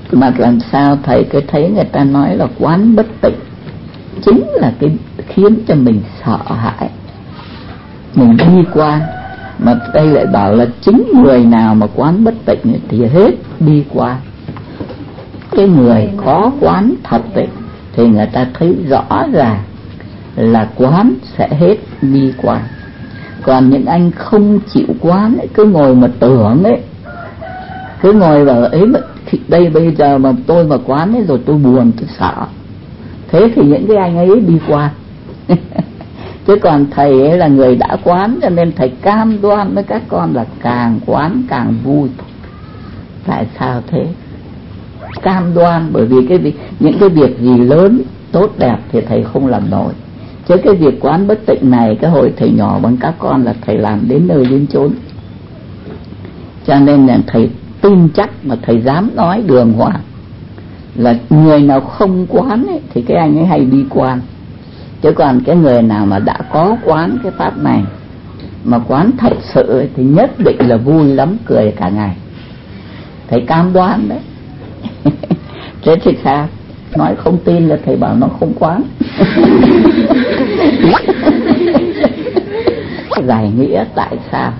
Mà làm sao thầy cứ thấy người ta nói là quán bất tịnh chính là cái khiến cho mình sợ hãi, mình bi quan. Mà đây lại bảo là chính người nào mà quán bất tịnh thì hết bi quan. Cái người có quán thật thì người ta thấy rõ ràng là quán sẽ hết bi quan. Còn những anh không chịu quán ấy, cứ ngồi mà tưởng ấy, cứ ngồi vào ấy, đây bây giờ mà tôi mà quán ấy rồi tôi buồn, tôi sợ, thế thì những cái anh ấy bi quan. Chứ còn thầy ấy là người đã quán, cho nên thầy cam đoan với các con là càng quán càng vui. Tại sao thế? Cam đoan bởi vì những cái việc gì lớn tốt đẹp thì thầy không làm nổi. Chứ cái việc quán bất tịnh này, cái hồi thầy nhỏ bằng các con là thầy làm đến nơi đến chốn. Cho nên là thầy tin chắc mà thầy dám nói đường hoàng là người nào không quán ấy, thì cái anh ấy hay bi quan. Chứ còn cái người nào mà đã có quán cái pháp này, mà quán thật sự ấy, thì nhất định là vui lắm, cười cả ngày. Thầy cam đoan đấy. Thế thì sao? Nói không tin là thầy bảo nó không quán. Giải nghĩa tại sao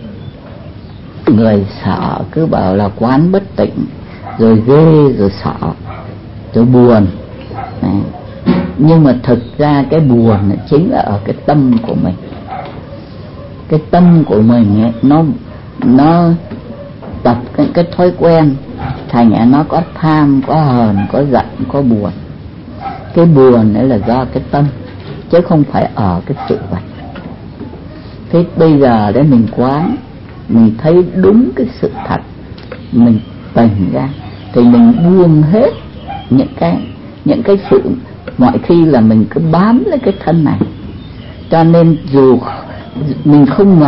người sợ cứ bảo là quán bất tịnh, rồi ghê, rồi sợ, rồi buồn. Nhưng mà thực ra cái buồn chính là ở cái tâm của mình. Cái tâm của mình ấy, nó tập cái thói quen, thành ra nó có tham, có hờn, có giận, có buồn. Cái buồn ấy là do cái tâm, chứ không phải ở cái sự vật. Thế bây giờ đấy mình quán, mình thấy đúng cái sự thật, mình tỉnh ra thì mình buông hết những cái sự. Mọi khi là mình cứ bám lấy cái thân này, cho nên dù mình không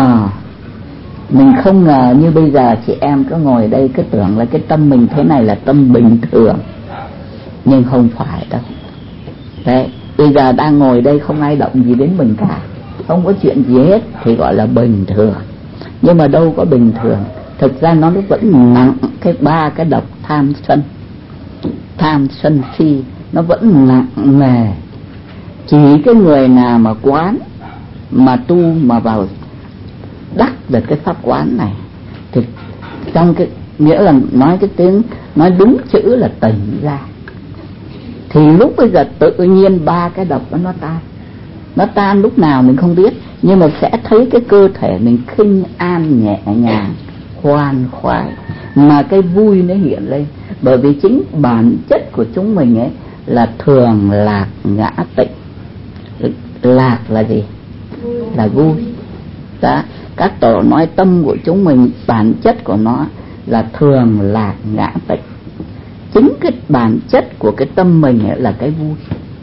ngờ như bây giờ chị em cứ ngồi đây cứ tưởng là cái tâm mình thế này là tâm bình thường, nhưng không phải đâu. Đấy, bây giờ đang ngồi đây không ai động gì đến mình cả, không có chuyện gì hết thì gọi là bình thường. Nhưng mà đâu có bình thường, thực ra nó vẫn nặng cái ba cái độc tham sân si, nó vẫn nặng nề. Chỉ cái người nào mà quán, mà tu mà vào đắc được cái pháp quán này, thì trong cái nghĩa là nói đúng chữ là tỉnh ra, thì lúc bây giờ tự nhiên ba cái độc đó nó tan lúc nào mình không biết, nhưng mà sẽ thấy cái cơ thể mình khinh an, nhẹ nhàng, khoan khoái, mà cái vui nó hiện lên. Bởi vì chính bản chất của chúng mình ấy là thường lạc ngã tịnh. Lạc là gì? Là vui. Đó, các tổ nói tâm của chúng mình bản chất của nó là thường lạc ngã tịnh. Chính cái bản chất của cái tâm mình ấy là cái vui.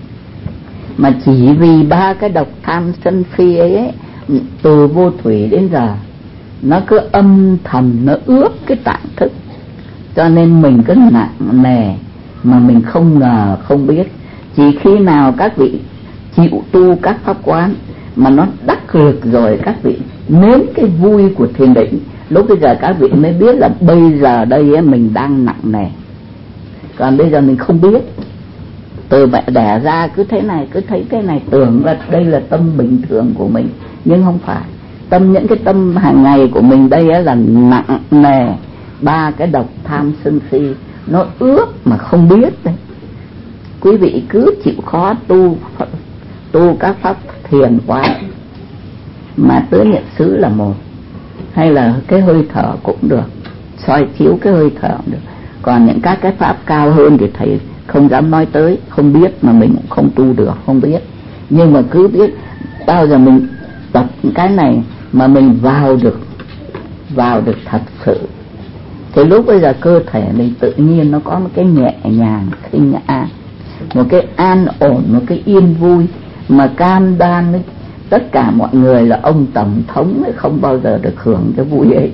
Mà chỉ vì ba cái độc tham sân si ấy, từ vô thủy đến giờ nó cứ âm thầm nó ướp cái tạng thức, cho nên mình cứ nặng nề mà mình không ngờ, không biết. Chỉ khi nào các vị chịu tu các pháp quán mà nó đắc lực rồi, các vị nếm cái vui của thiền định, lúc bây giờ các vị mới biết là bây giờ đây ấy, mình đang nặng nề. Còn bây giờ mình không biết, từ mẹ đẻ ra cứ thế này, cứ thấy cái này tưởng là đây là tâm bình thường của mình, nhưng không phải. Những cái tâm hàng ngày của mình đây ấy là nặng nề ba cái độc tham sân si, nó ướp mà không biết đấy. Quý vị cứ chịu khó tu các pháp thiền quá, mà tứ niệm xứ là một, hay là cái hơi thở cũng được, soi chiếu cái hơi thở cũng được. Còn những các cái pháp cao hơn thì thầy không dám nói tới, không biết mà mình cũng không tu được, không biết. Nhưng mà cứ biết bao giờ mình tập cái này mà mình vào được thật sự, thì lúc bây giờ cơ thể mình tự nhiên nó có một cái nhẹ nhàng, khinh an, một cái an ổn, một cái yên vui, mà cam đoan với tất cả mọi người là ông tổng thống ấy không bao giờ được hưởng cái vui ấy.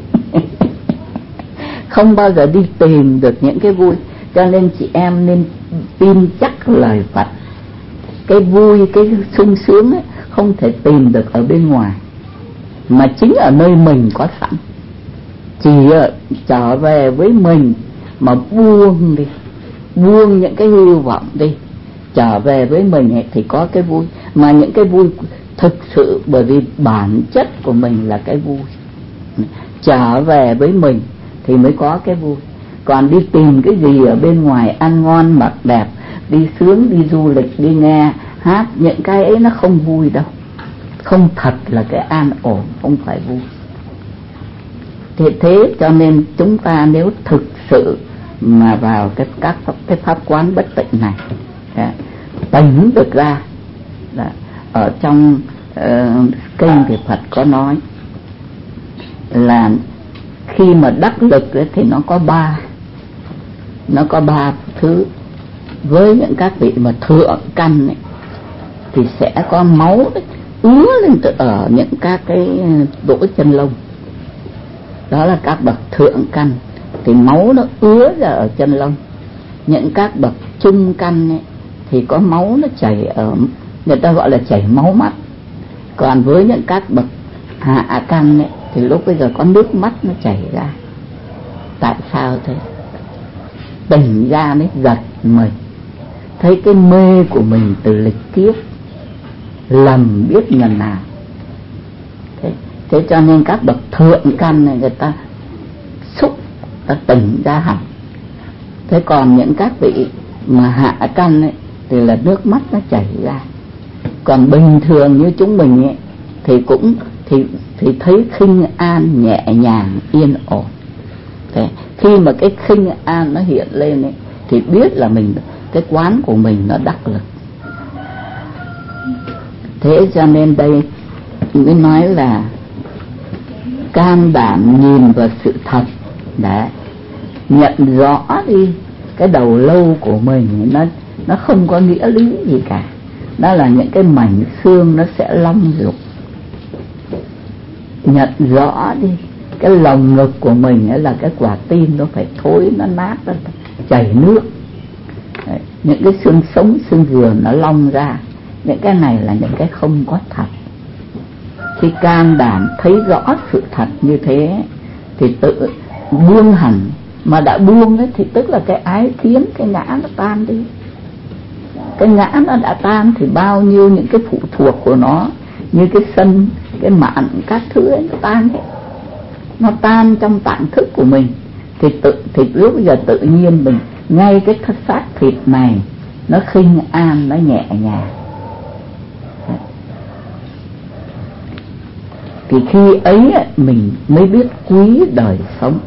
Không bao giờ đi tìm được những cái vui. Cho nên chị em nên tin chắc lời Phật. Cái vui, cái sung sướng ấy không thể tìm được ở bên ngoài, mà chính ở nơi mình có sẵn. Chỉ trở về với mình mà buông đi, buông những cái hy vọng đi, trở về với mình ấy, thì có cái vui. Mà những cái vui thực sự, bởi vì bản chất của mình là cái vui, trở về với mình thì mới có cái vui. Còn đi tìm cái gì ở bên ngoài, ăn ngon mặc đẹp, đi sướng, đi du lịch, đi nghe hát, những cái ấy nó không vui đâu. Không thật là cái an ổn, không phải vui. Thế cho nên chúng ta nếu thực sự mà vào cái pháp quán bất tịnh này, tỉnh được ra, ở trong kinh thì Phật có nói là khi mà đắc lực ấy, thì nó có ba thứ. Với những các vị mà thượng căn ấy, thì sẽ có máu ấy, ứa lên từ ở những các cái lỗ chân lông. Đó là các bậc thượng căn, thì máu nó ứa ra ở chân lông. Những các bậc trung căn ấy, thì có máu nó chảy ở, người ta gọi là chảy máu mắt. Còn với những các bậc hạ căn ấy, thì lúc bây giờ có nước mắt nó chảy ra. Tại sao thế? Tỉnh ra mới giật mình, thấy cái mê của mình từ lịch kiếp, lầm biết lần nào. Thế cho nên các bậc thượng căn này người ta xúc, ta tỉnh ra hẳn. Thế còn những các vị mà hạ căn ấy, thì là nước mắt nó chảy ra. Còn bình thường như chúng mình ấy, thì cũng thì thấy khinh an, nhẹ nhàng, yên ổn. Thế khi mà cái khinh an nó hiện lên ấy, thì biết là mình, cái quán của mình nó đắc lực. Thế cho nên đây mới nói là can đảm nhìn vào sự thật, để nhận rõ đi cái đầu lâu của mình nó không có nghĩa lý gì cả. Đó là những cái mảnh xương nó sẽ long lục. Nhận rõ đi cái lồng ngực của mình ấy là cái quả tim nó phải thối, nó nát, nó chảy nước. Đấy, những cái xương sống, xương giường nó long ra. Những cái này là những cái không có thật. Khi can đảm thấy rõ sự thật như thế thì tự buông hẳn. Mà đã buông ấy, thì tức là cái ái kiến, cái ngã nó tan đi. Cái ngã nó đã tan thì bao nhiêu những cái phụ thuộc của nó, như cái sân, cái mạn, các thứ ấy, nó tan hết. Nó tan trong tạng thức của mình. Thì lúc bây giờ tự nhiên mình, ngay cái xác thịt này nó khinh an, nó nhẹ nhàng. Thì khi ấy mình mới biết quý đời sống.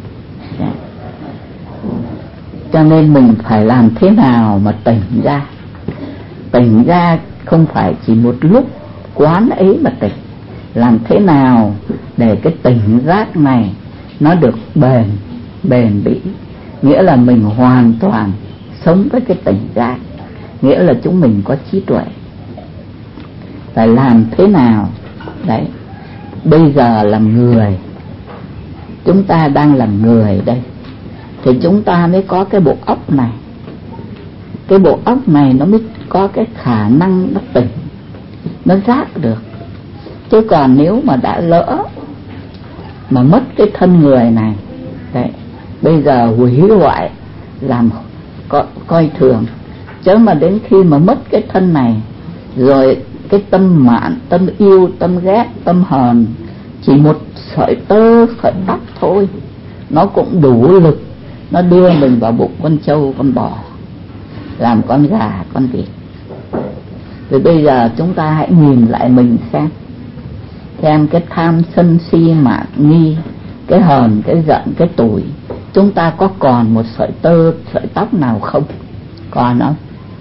Cho nên mình phải làm thế nào mà tỉnh ra. Tỉnh ra không phải chỉ một lúc quán ấy mà tỉnh. Làm thế nào để cái tỉnh giác này nó được bền bỉ. Nghĩa là mình hoàn toàn sống với cái tỉnh giác. Nghĩa là chúng mình có trí tuệ. Phải làm thế nào? Đấy, bây giờ làm người, chúng ta đang làm người đây, thì chúng ta mới có cái bộ óc này. Cái bộ óc này nó mới có cái khả năng nó tỉnh, nó giác được. Chứ còn nếu mà đã lỡ mà mất cái thân người này, đấy, bây giờ hủy hoại, làm coi thường. Chứ mà đến khi mà mất cái thân này, rồi cái tâm mạn, tâm yêu, tâm ghét, tâm hờn, chỉ một sợi tơ, sợi tóc thôi, nó cũng đủ lực, nó đưa mình vào bụng con trâu, con bò, làm con gà, con vịt. Rồi bây giờ chúng ta hãy nhìn lại mình xem cái tham sân si mạn nghi, cái hờn, cái giận, cái tủi, chúng ta có còn một sợi tơ, sợi tóc nào không? Còn không?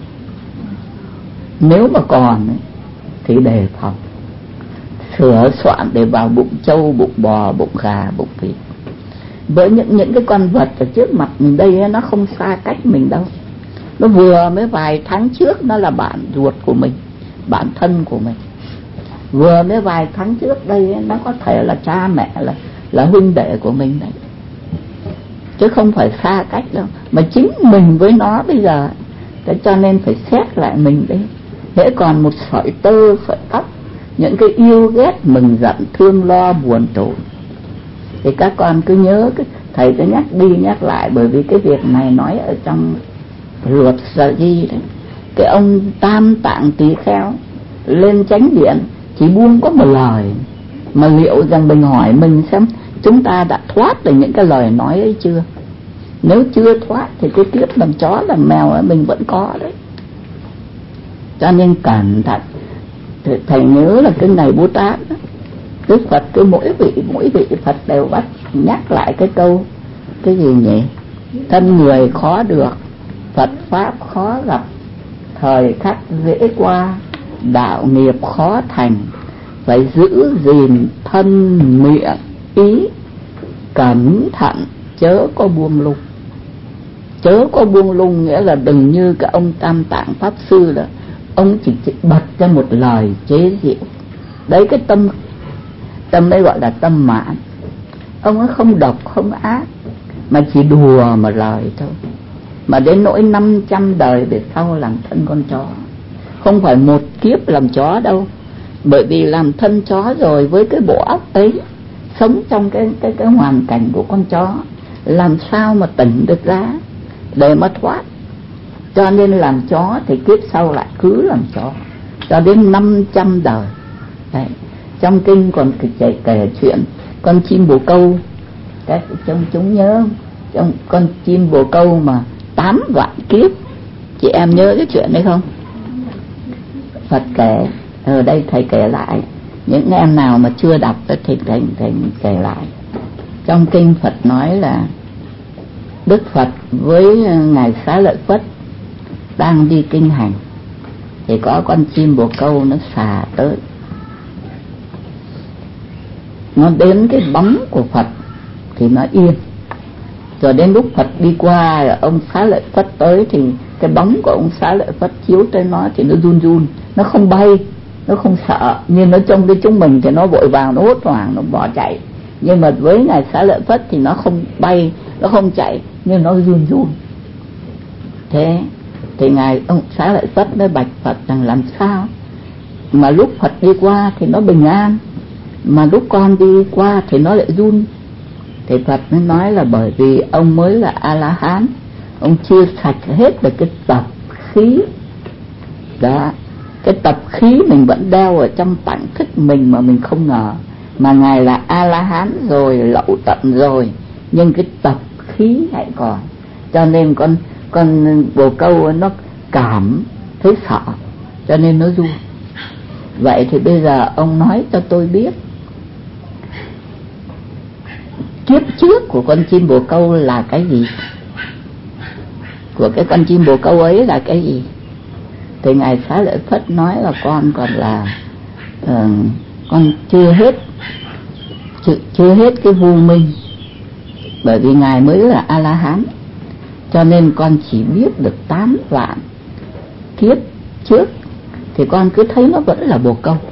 Nếu mà còn thì đề phòng, sửa soạn để vào bụng trâu, bụng bò, bụng gà, bụng vịt. Với những cái con vật ở trước mặt mình đây, nó không xa cách mình đâu. Nó vừa mới vài tháng trước nó là bạn ruột của mình, bạn thân của mình. Vừa mới vài tháng trước đây nó có thể là cha mẹ, là huynh đệ của mình đấy. Chứ không phải xa cách đâu. Mà chính mình với nó bây giờ. Thế cho nên phải xét lại mình đấy. Hễ còn một sợi tơ, sợi tóc, những cái yêu ghét, mừng giận, thương lo, buồn tủi, thì các con cứ nhớ, thầy cứ nhắc đi nhắc lại. Bởi vì cái việc này nói ở ruột Sa Di đấy, cái ông Tam Tạng Tỳ Kheo lên chánh điện chỉ buông có một lời, mà liệu rằng mình hỏi mình xem chúng ta đã thoát được những cái lời nói ấy chưa? Nếu chưa thoát thì cái kiếp làm chó làm mèo ấy mình vẫn có đấy. Cho nên cẩn thận. Thầy nhớ là cái ngày Bố Tát đó, Đức Phật cứ mỗi vị Phật đều bắt nhắc lại cái câu cái gì nhỉ? Thân người khó được, Phật pháp khó gặp, thời khắc dễ qua, đạo nghiệp khó thành, phải giữ gìn thân miệng ý, cẩn thận chớ có buông lung. Chớ có buông lung nghĩa là đừng như cái ông Tam Tạng Pháp Sư là ông chỉ bật ra một lời chế giễu. Đấy, cái tâm đấy gọi là tâm mãn. Ông ấy không độc không ác, mà chỉ đùa một lời thôi, mà đến nỗi 500 đời về sau làm thân con chó. Không phải một kiếp làm chó đâu, bởi vì làm thân chó rồi với cái bộ óc ấy, sống trong cái hoàn cảnh của con chó, làm sao mà tỉnh được ra để mà thoát. Cho nên làm chó thì kiếp sau lại cứ làm chó cho đến 500 đời. Đấy. Trong kinh còn kể chuyện con chim bồ câu, các chúng nhớ trong con chim bồ câu mà 8 vạn kiếp, chị em nhớ cái chuyện đấy không? Phật kể ở đây, thầy kể lại, những em nào mà chưa đọc thì thầy kể lại. Trong kinh Phật nói là Đức Phật với ngài Xá Lợi Phất đang đi kinh hành, thì có con chim bồ câu nó xà tới, nó đến cái bóng của Phật thì nó yên. Rồi đến lúc Phật đi qua, ông Xá Lợi Phất tới thì cái bóng của ông Xá Lợi Phất chiếu tới nó thì nó run run, nó không bay, nó không sợ. Nhưng nó trông cái chúng mình thì nó vội vàng, nó hốt hoảng, nó bỏ chạy. Nhưng mà với ngài Xá Lợi Phất thì nó không bay, nó không chạy, nhưng nó run run. Thế thì ngài ông Xá Lợi Phất mới bạch Phật rằng làm sao mà lúc Phật đi qua thì nó bình an, mà lúc con đi qua thì nó lại run. Thì Phật mới nói là bởi vì ông mới là A-la-hán, ông chưa sạch hết được cái tập khí đó. Cái tập khí mình vẫn đeo ở trong tạng thức mình mà mình không ngờ. Mà ngài là A-la-hán rồi, lậu tận rồi, nhưng cái tập khí lại còn. Cho nên con bồ câu nó cảm thấy sợ, cho nên nó run. Vậy thì bây giờ ông nói cho tôi biết kiếp trước của con chim bồ câu là cái gì, của cái con chim bồ câu ấy là cái gì. Thì ngài Xá Lợi Phất nói là con còn là con chưa hết cái vô minh, bởi vì ngài mới là A-la-hán, cho nên con chỉ biết được 8 vạn kiếp trước thì con cứ thấy nó vẫn là bồ câu.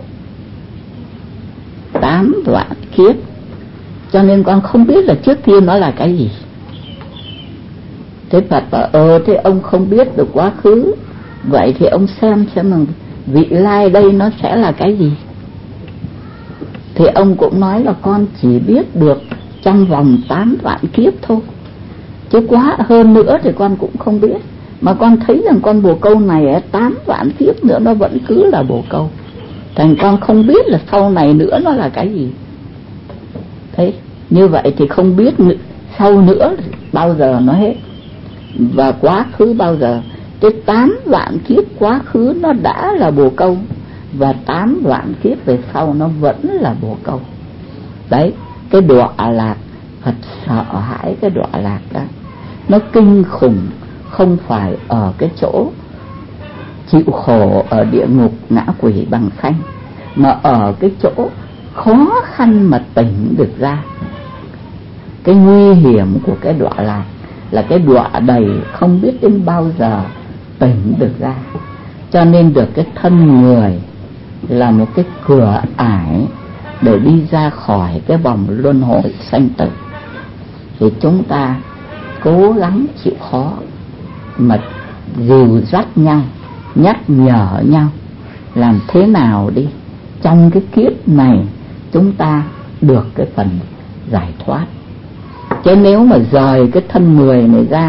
8 vạn kiếp, cho nên con không biết là trước kia nó là cái gì. Thế Phật bảo thế ông không biết được quá khứ, vậy thì ông xem là vị lai đây nó sẽ là cái gì. Thì ông cũng nói là con chỉ biết được trong vòng 8 vạn kiếp thôi, chứ quá hơn nữa thì con cũng không biết. Mà con thấy rằng con bồ câu này 8 vạn kiếp nữa nó vẫn cứ là bồ câu, thành con không biết là sau này nữa nó là cái gì. Thế như vậy thì không biết sau nữa bao giờ nó hết, và quá khứ bao giờ. Cái 8 vạn kiếp quá khứ nó đã là bồ câu, và 8 vạn kiếp về sau nó vẫn là bồ câu. Đấy, cái đọa lạc, Phật sợ hãi cái đọa lạc đó. Nó kinh khủng không phải ở cái chỗ chịu khổ ở địa ngục ngã quỷ bằng xanh, mà ở cái chỗ khó khăn mà tỉnh được ra. Cái nguy hiểm của cái đọa lạc là cái đọa đầy không biết đến bao giờ tỉnh được ra. Cho nên được cái thân người là một cái cửa ải để đi ra khỏi cái vòng luân hồi sanh tử. Thì chúng ta cố gắng chịu khó mà dìu dắt nhau, nhắc nhở nhau làm thế nào đi trong cái kiếp này chúng ta được cái phần giải thoát. Chứ nếu mà rời cái thân người này ra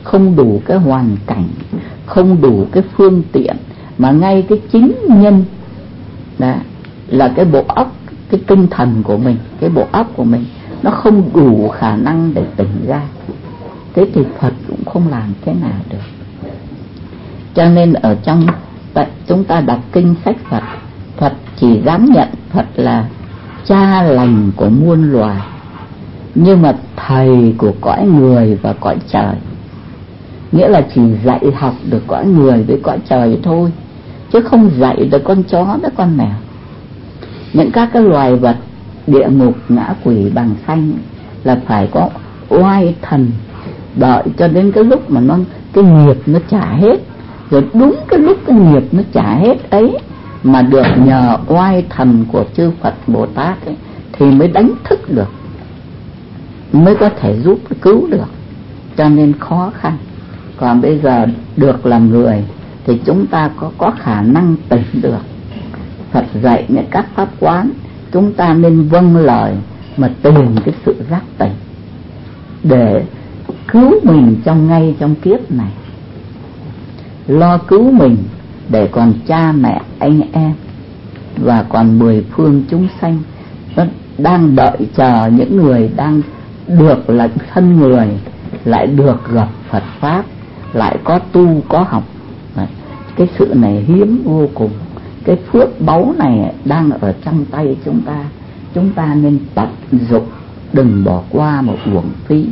không đủ cái hoàn cảnh, không đủ cái phương tiện, mà ngay cái chính nhân đó là cái bộ óc, cái tinh thần của mình, cái bộ óc của mình nó không đủ khả năng để tỉnh ra. Thế thì Phật cũng không làm thế nào được. Cho nên ở trong chúng ta đọc kinh sách Phật, Phật chỉ dám nhận Phật là cha lành của muôn loài, nhưng mà thầy của cõi người và cõi trời. Nghĩa là chỉ dạy học được cõi người với cõi trời thôi, chứ không dạy được con chó với con mèo. Những các cái loài vật địa ngục, ngã quỷ, bằng xanh là phải có oai thần, đợi cho đến cái lúc mà cái nghiệp nó trả hết, rồi đúng cái lúc cái nghiệp nó trả hết ấy mà được nhờ oai thần của chư Phật Bồ Tát ấy, thì mới đánh thức được, mới có thể giúp cứu được. Cho nên khó khăn. Còn bây giờ được làm người thì chúng ta có khả năng tỉnh được. Phật dạy những các pháp quán, chúng ta nên vâng lời mà tìm cái sự giác tỉnh để cứu mình ngay trong kiếp này, lo cứu mình để còn cha mẹ anh em và còn mười phương chúng sanh nó đang đợi chờ những người đang được là thân người, lại được gặp Phật pháp, lại có tu có học. Cái sự này hiếm vô cùng. Cái phước báu này đang ở trong tay chúng ta nên tận dụng, đừng bỏ qua một uổng phí.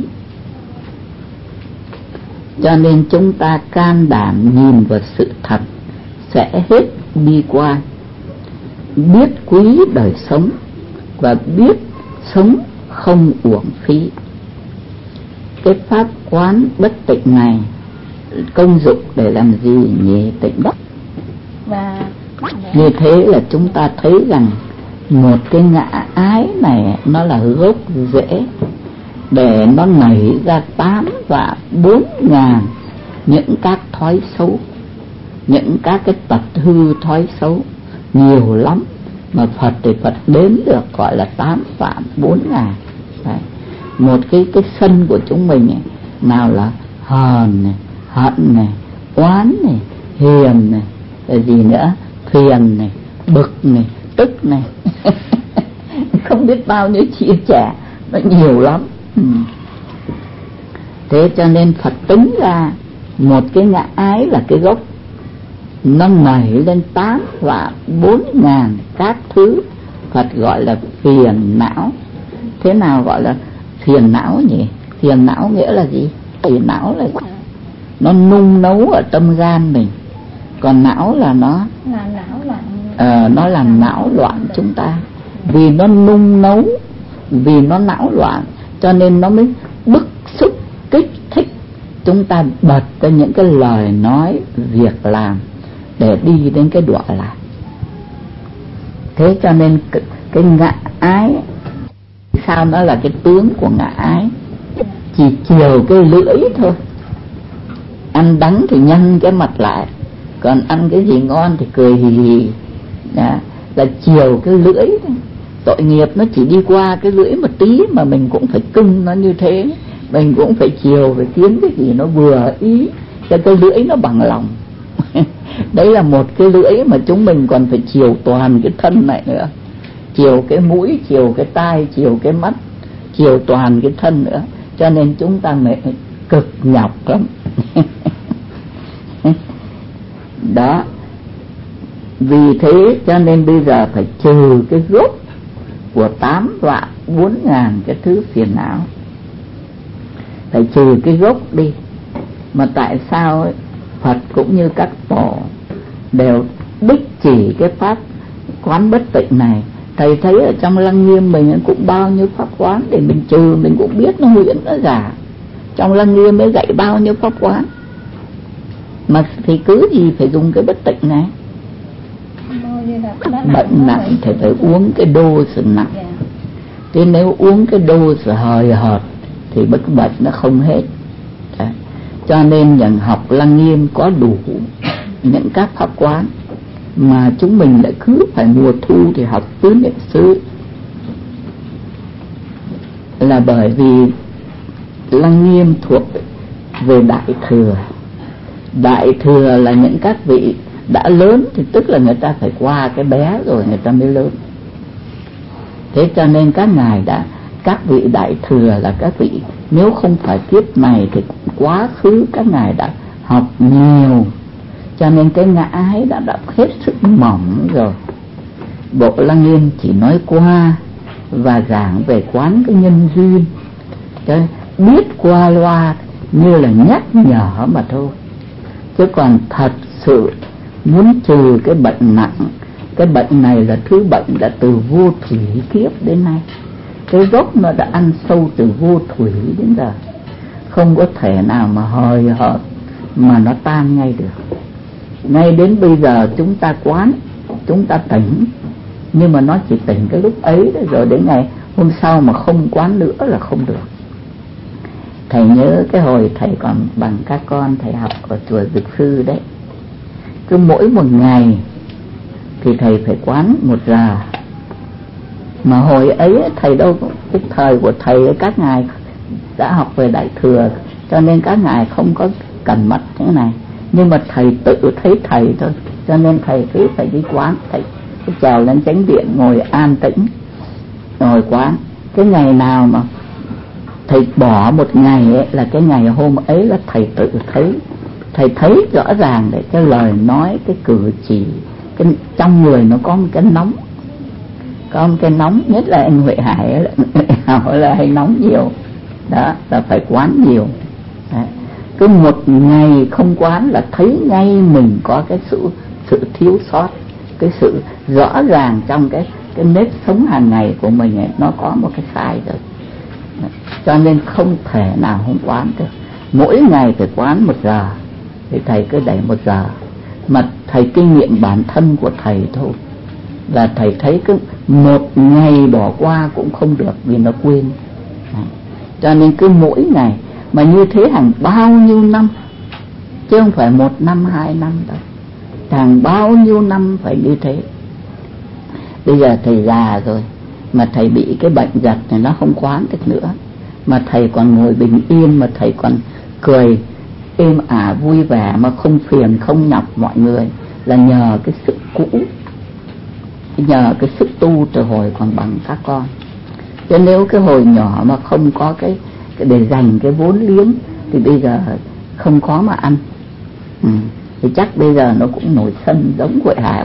Cho nên chúng ta can đảm nhìn vào sự thật sẽ hết bi quan, biết quý đời sống và biết sống không uổng phí. Cái pháp quán bất tịnh này công dụng để làm gì nhỉ Tịnh Bất? Và như thế là chúng ta thấy rằng một cái ngã ái này nó là gốc rễ để nó nảy ra 8 và 4 ngàn những các thói xấu, những các cái tật hư thói xấu nhiều lắm, mà Phật thì Phật đếm được gọi là 8 vạn 4 ngàn. Đấy. Một cái sân của chúng mình ấy, nào là hờn này, hận này, oán này, hiềm này, rồi gì nữa, phiền này, bực này, tức này không biết bao nhiêu chia sẻ, nó nhiều lắm. Thế cho nên Phật tính ra một cái ngã ái là cái gốc, nó nảy lên 8 và 4 ngàn các thứ Phật gọi là phiền não. Thế nào gọi là phiền não nhỉ? Phiền não nghĩa là gì? Phiền não là nó nung nấu ở tâm gan mình, còn não là nó làm não loạn chúng ta. Vì nó nung nấu, vì nó não loạn, cho nên nó mới bức xúc kích thích chúng ta bật ra những cái lời nói việc làm để đi đến cái đọa lạc. Thế cho nên cái ngã ái sao nó là cái tướng của ngã ái? Chỉ chiều cái lưỡi thôi, ăn đắng thì nhăn cái mặt lại, còn ăn cái gì ngon thì cười hì hì. Là chiều cái lưỡi thôi. Tội nghiệp nó chỉ đi qua cái lưỡi một tí mà mình cũng phải cưng nó như thế, mình cũng phải chiều, phải kiếm cái gì nó vừa ý cho cái lưỡi nó bằng lòng. Đấy là một cái lưỡi mà chúng mình còn phải chiều toàn cái thân này nữa, chiều cái mũi, chiều cái tai, chiều cái mắt, chiều toàn cái thân nữa. Cho nên chúng ta mới cực nhọc lắm. Đó. Vì thế cho nên bây giờ phải trừ cái gốc của 8 vạn 4 ngàn cái thứ phiền não, phải trừ cái gốc đi. Mà tại sao ấy, Phật cũng như các tổ đều đích chỉ cái pháp quán bất tịnh này? Thầy thấy ở trong Lăng Nghiêm mình cũng bao nhiêu pháp quán để mình trừ, mình cũng biết nó huyễn nó giả. Trong Lăng Nghiêm mới dạy bao nhiêu pháp quán, mà thì cứ gì phải dùng cái bất tịnh này. Bệnh nặng thì phải uống cái đô sự nặng. Thế nếu uống cái đô sự hời hợt thì cái bệnh nó không hết. Đấy. Cho nên nhận học Lăng Nghiêm có đủ những các pháp quán, mà chúng mình lại cứ phải mùa thu thì học tứ niệm xứ, là bởi vì Lăng Nghiêm thuộc về đại thừa. Đại thừa là những các vị đã lớn, thì tức là người ta phải qua cái bé rồi người ta mới lớn. Thế cho nên các vị đại thừa là các vị, nếu không phải kiếp này thì quá khứ các ngài đã học nhiều, cho nên cái ngã ấy đã hết sức mỏng rồi. Bộ Lăng Nghiêm chỉ nói qua và giảng về quán cái nhân duyên, cho biết qua loa như là nhắc nhở mà thôi. Chứ còn thật sự muốn trừ cái bệnh nặng, cái bệnh này là thứ bệnh đã từ vô thủy kiếp đến nay, cái gốc nó đã ăn sâu từ vô thủy đến giờ, không có thể nào mà hời hợt mà nó tan ngay được. Ngay đến bây giờ chúng ta quán, chúng ta tỉnh, nhưng mà nó chỉ tỉnh cái lúc ấy đấy, rồi đến ngày hôm sau mà không quán nữa là không được. Thầy nhớ cái hồi thầy còn bằng các con, thầy học ở chùa Dược Sư đấy, cứ mỗi một ngày thì thầy phải quán 1 giờ. Mà hồi ấy thầy đâu, cái thời của thầy các ngài đã học về đại thừa, cho nên các ngài không có cần mắt thế này. Nhưng mà thầy tự thấy thầy thôi, cho nên thầy cứ phải đi quán. Thầy cứ trèo lên chánh điện ngồi an tĩnh, ngồi quán. Cái ngày nào mà thầy bỏ một ngày ấy, là cái ngày hôm ấy là thầy tự thấy, thầy thấy rõ ràng để cái lời nói, cái cử chỉ, cái trong người nó có một cái nóng, có một cái nóng. Nhất là anh Huệ Hải là hay nóng nhiều đó, là phải quán nhiều. Đấy. Cứ một ngày không quán là thấy ngay mình có cái sự thiếu sót, cái sự rõ ràng trong cái nếp sống hàng ngày của mình ấy, nó có một cái sai rồi. Cho nên không thể nào không quán được. Mỗi ngày phải quán 1 giờ, thì thầy cứ đẩy 1 giờ. Mà thầy kinh nghiệm bản thân của thầy thôi, là thầy thấy cứ một ngày bỏ qua cũng không được, vì nó quên. Cho nên cứ mỗi ngày, mà như thế hàng bao nhiêu năm, chứ không phải 1 năm 2 năm đâu, hàng bao nhiêu năm phải như thế. Bây giờ thầy già rồi, mà thầy bị cái bệnh giật này nó không quán được nữa, mà thầy còn ngồi bình yên, mà thầy còn cười êm ả vui vẻ mà không phiền không nhọc mọi người, là nhờ cái sức cũ, nhờ cái sức tu từ hồi còn bằng các con. Chứ nếu cái hồi nhỏ mà không có cái để dành cái vốn liếng thì bây giờ không có mà ăn. Thì chắc bây giờ nó cũng nổi sân giống Huệ Hải.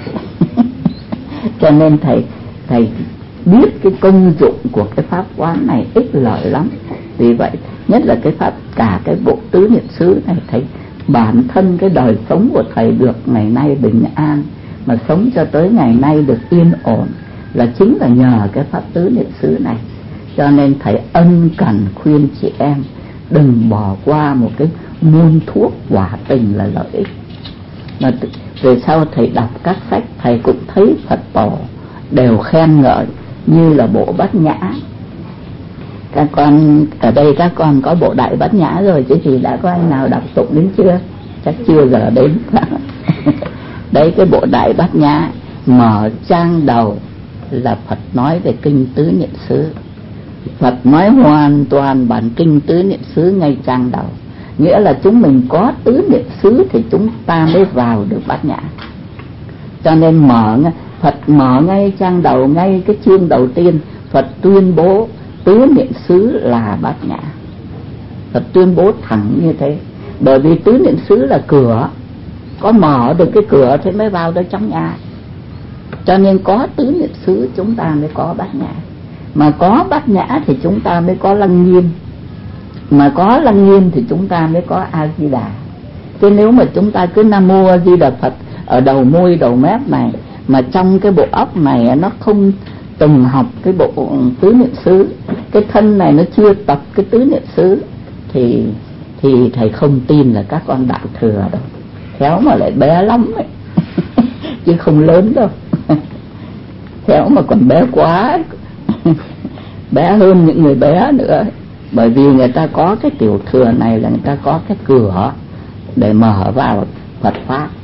Cho nên thầy biết cái công dụng của cái pháp quán này ích lợi lắm. Vì vậy nhất là cái pháp, cả cái bộ tứ niệm xứ này, thầy bản thân cái đời sống của thầy được ngày nay bình an, mà sống cho tới ngày nay được yên ổn, là chính là nhờ cái pháp tứ niệm xứ này. Cho nên thầy ân cần khuyên chị em đừng bỏ qua một cái muôn thuốc quả tình là lợi ích. Mà về sau thầy đọc các sách, thầy cũng thấy Phật tổ đều khen ngợi, như là bộ Bát Nhã. Các con ở đây các con có bộ Đại Bát Nhã rồi chứ, thì đã có anh nào đọc tụng đến chưa? Chắc chưa giờ đến. Đấy, cái bộ Đại Bát Nhã mở trang đầu là Phật nói về kinh tứ niệm xứ. Phật nói hoàn toàn bản kinh tứ niệm xứ ngay trang đầu, nghĩa là chúng mình có tứ niệm xứ thì chúng ta mới vào được Bát Nhã. Cho nên Phật mở ngay trang đầu, ngay cái chương đầu tiên, Phật tuyên bố tứ niệm xứ là Bát Nhã. Phật tuyên bố thẳng như thế, bởi vì tứ niệm xứ là cửa, có mở được cái cửa thì mới vào được trong nhà. Cho nên có tứ niệm xứ chúng ta mới có Bát Nhã, mà có Bát Nhã thì chúng ta mới có Lăng Nghiêm, mà có Lăng Nghiêm thì chúng ta mới có A Di Đà. Chứ nếu mà chúng ta cứ Nam Mô A Di Đà Phật ở đầu môi đầu mép này, mà trong cái bộ óc này nó không từng học cái bộ tứ niệm xứ, cái thân này nó chưa tập cái tứ niệm xứ, thì thầy không tin là các con đại thừa đâu. Khéo mà lại bé lắm ấy. Chứ không lớn đâu. Khéo mà còn bé quá, bé hơn những người bé nữa. Bởi vì người ta có cái tiểu thừa này, là người ta có cái cửa để mở vào Phật Pháp.